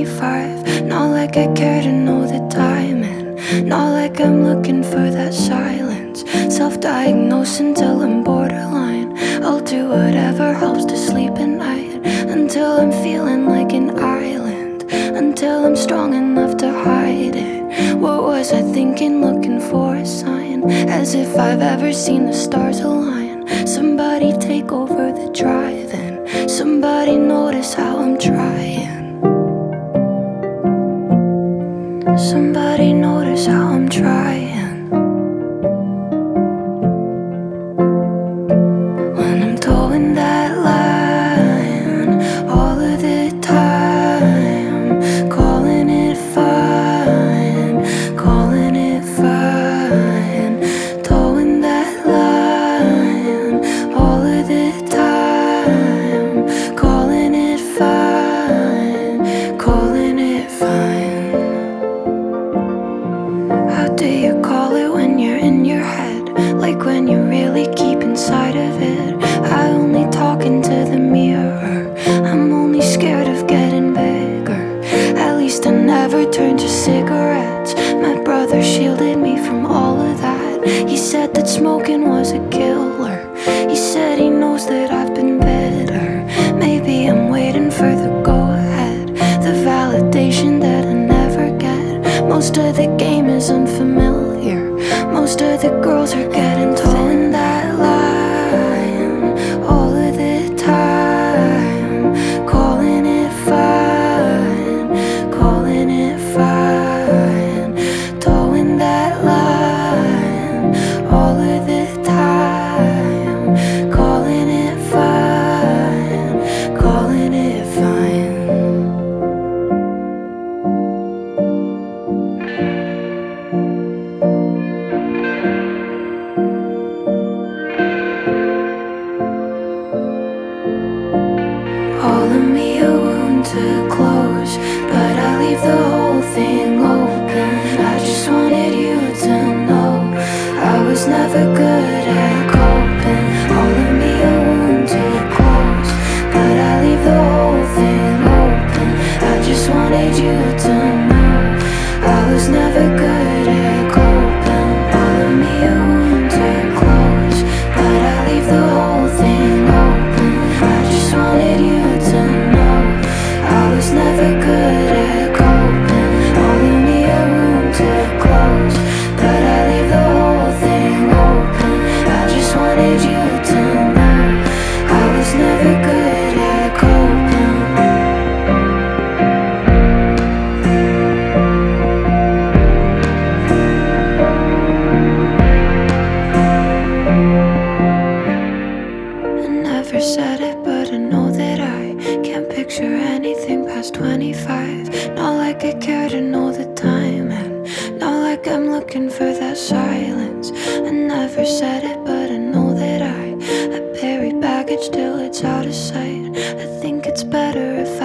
25. Not like I care to know the time, and not like I'm looking for that silence. Self-diagnose until I'm borderline. I'll do whatever helps to sleep at night, until I'm feeling like an island, until I'm strong enough to hide it. What was I thinking, looking for a sign? As if I've ever seen the stars align. Somebody take over the driving. Somebody notice how I'm trying. Somebody notice how I'm trying. When I'm towing that line all of the time, calling it fine, calling it fine. Towing that line all of the time, calling it fine, calling it fine. How do you call it when you're in your head? Like when you really keep inside of it. I only talk into the mirror. I'm only scared of getting bigger. At least I never turned to cigarettes. My brother shielded me from all of that. He said that smoking was a killer. He said he knows that I've been better. Maybe I'm waiting for the go-ahead, the validation that I never get. Most of the game is unfamiliar. Most of the girls are getting towing that line all of the time, calling it fine, calling it fine. Towing that line all of the time, calling it fine, calling it fine. All of me a wound to close, but I leave the whole thing open. I just wanted you to know I was never good at coping. All of me a wound to close, but I leave the whole thing open. I just wanted you to know I was never good at coping. All of me a wound to close, but I leave the whole thing open. I just wanted you to know I was never good at coping. All of me a room to close, but I leave the whole thing open. I just wanted you to know I was never good at coping. I never said it, but I know that I can't picture anything past 25. Not like I care to know the time, and not like I'm looking for that silence. I never said it, but I know that I bury baggage till it's out of sight. I think it's better if